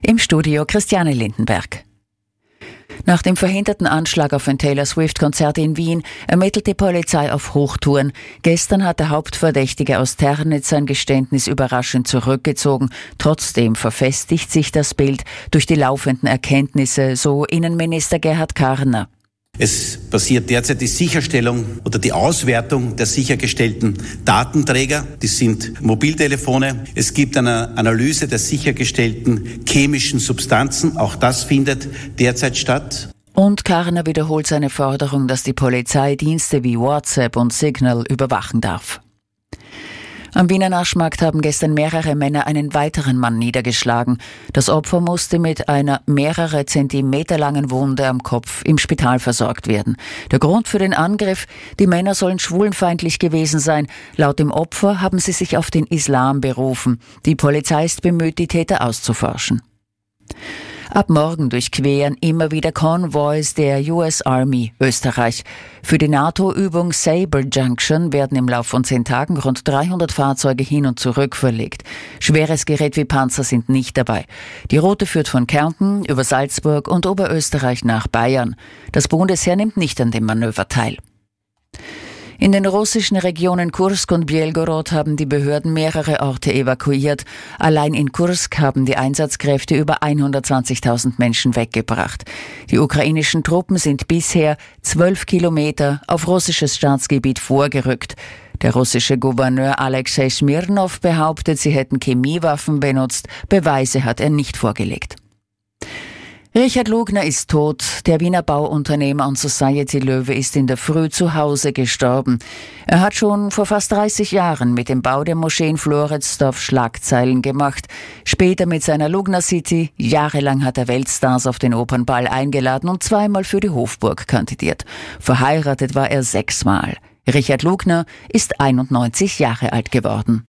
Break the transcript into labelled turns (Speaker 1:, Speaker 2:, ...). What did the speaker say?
Speaker 1: Im Studio Christiane Lindenberg. Nach dem verhinderten Anschlag auf ein Taylor Swift-Konzert in Wien ermittelt die Polizei auf Hochtouren. Gestern hat der Hauptverdächtige aus Ternitz sein Geständnis überraschend zurückgezogen. Trotzdem verfestigt sich das Bild durch die laufenden Erkenntnisse, so Innenminister Gerhard Karner.
Speaker 2: Es passiert derzeit die Sicherstellung oder die Auswertung der sichergestellten Datenträger. Das sind Mobiltelefone. Es gibt eine Analyse der sichergestellten chemischen Substanzen. Auch das findet derzeit statt.
Speaker 1: Und Karner wiederholt seine Forderung, dass die Polizei Dienste wie WhatsApp und Signal überwachen darf. Am Wiener Naschmarkt haben gestern mehrere Männer einen weiteren Mann niedergeschlagen. Das Opfer musste mit einer mehrere Zentimeter langen Wunde am Kopf im Spital versorgt werden. Der Grund für den Angriff: die Männer sollen schwulenfeindlich gewesen sein. Laut dem Opfer haben sie sich auf den Islam berufen. Die Polizei ist bemüht, die Täter auszuforschen. Ab morgen durchqueren immer wieder Konvois der US Army Österreich. Für die NATO-Übung Sabre Junction werden im Lauf von 10 Tagen rund 300 Fahrzeuge hin und zurück verlegt. Schweres Gerät wie Panzer sind nicht dabei. Die Route führt von Kärnten über Salzburg und Oberösterreich nach Bayern. Das Bundesheer nimmt nicht an dem Manöver teil. In den russischen Regionen Kursk und Belgorod haben die Behörden mehrere Orte evakuiert. Allein in Kursk haben die Einsatzkräfte über 120.000 Menschen weggebracht. Die ukrainischen Truppen sind bisher 12 Kilometer auf russisches Staatsgebiet vorgerückt. Der russische Gouverneur Alexei Smirnov behauptet, sie hätten Chemiewaffen benutzt. Beweise hat er nicht vorgelegt. Richard Lugner ist tot. Der Wiener Bauunternehmer und Society-Löwe ist in der Früh zu Hause gestorben. Er hat schon vor fast 30 Jahren mit dem Bau der Moschee in Floridsdorf Schlagzeilen gemacht. Später mit seiner Lugner City. Jahrelang hat er Weltstars auf den Opernball eingeladen und 2-mal für die Hofburg kandidiert. Verheiratet war er 6-mal. Richard Lugner ist 91 Jahre alt geworden.